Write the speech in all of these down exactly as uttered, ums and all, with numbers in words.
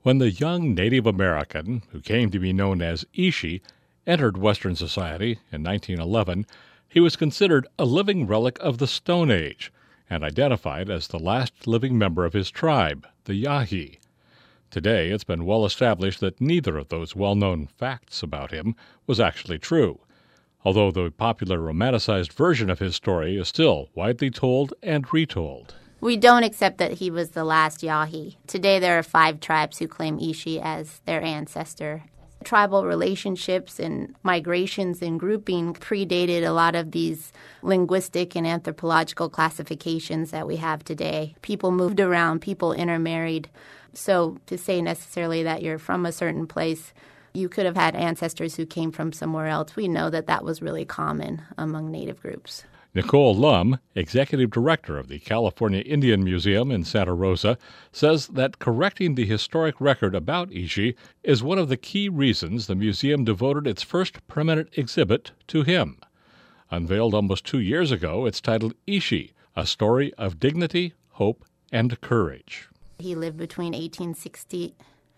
When the young Native American, who came to be known as Ishi, entered Western society in nineteen eleven, he was considered a living relic of the Stone Age and identified as the last living member of his tribe, the Yahi. Today, it's been well established that neither of those well-known facts about him was actually true, although the popular romanticized version of his story is still widely told and retold. We don't accept that he was the last Yahi. Today there are five tribes who claim Ishi as their ancestor. Tribal relationships and migrations and grouping predated a lot of these linguistic and anthropological classifications that we have today. People moved around, people intermarried. So to say necessarily that you're from a certain place, you could have had ancestors who came from somewhere else. We know that that was really common among Native groups. Nicole Lum, executive director of the California Indian Museum in Santa Rosa, says that correcting the historic record about Ishi is one of the key reasons the museum devoted its first permanent exhibit to him. Unveiled almost two years ago, it's titled Ishi, A Story of Dignity, Hope, and Courage. He lived between eighteen sixty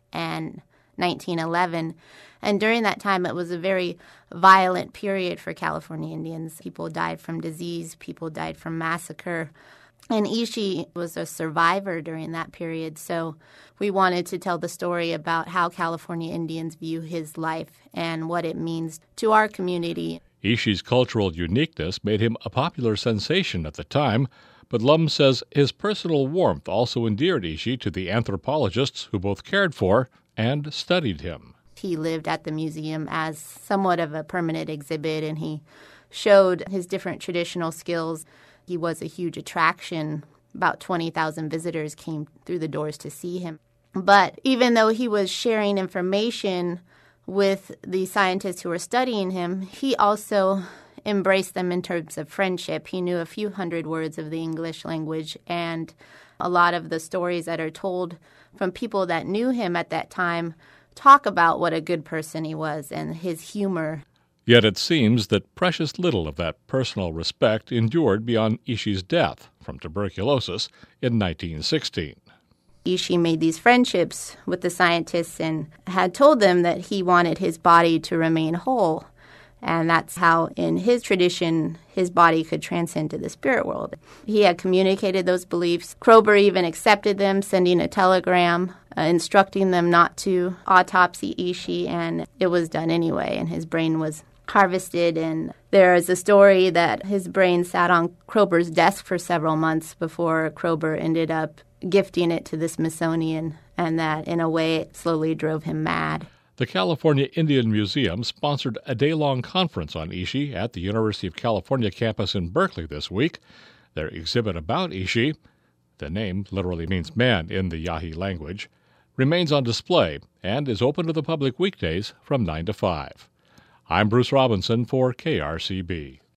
and nineteen eleven, and during that time it was a very violent period for California Indians. People died from disease, people died from massacre, and Ishi was a survivor during that period. So we wanted to tell the story about how California Indians view his life and what it means to our community. Ishi's cultural uniqueness made him a popular sensation at the time, but Lum says his personal warmth also endeared Ishi to the anthropologists who both cared for and studied him. He lived at the museum as somewhat of a permanent exhibit, and he showed his different traditional skills. He was a huge attraction. About twenty thousand visitors came through the doors to see him. But even though he was sharing information with the scientists who were studying him, he also embraced them in terms of friendship. He knew a few hundred words of the English language, and a lot of the stories that are told from people that knew him at that time talk about what a good person he was and his humor. Yet it seems that precious little of that personal respect endured beyond Ishi's death from tuberculosis in nineteen sixteen. Ishi made these friendships with the scientists and had told them that he wanted his body to remain whole. And that's how, in his tradition, his body could transcend to the spirit world. He had communicated those beliefs. Kroeber even accepted them, sending a telegram uh, instructing them not to autopsy Ishi, and it was done anyway, and his brain was harvested. And there is a story that his brain sat on Kroeber's desk for several months before Kroeber ended up gifting it to the Smithsonian, and that, in a way, it slowly drove him mad. The California Indian Museum sponsored a day-long conference on Ishi at the University of California campus in Berkeley this week. Their exhibit about Ishi, the name literally means man in the Yahi language, remains on display and is open to the public weekdays from nine to five. I'm Bruce Robinson for K R C B.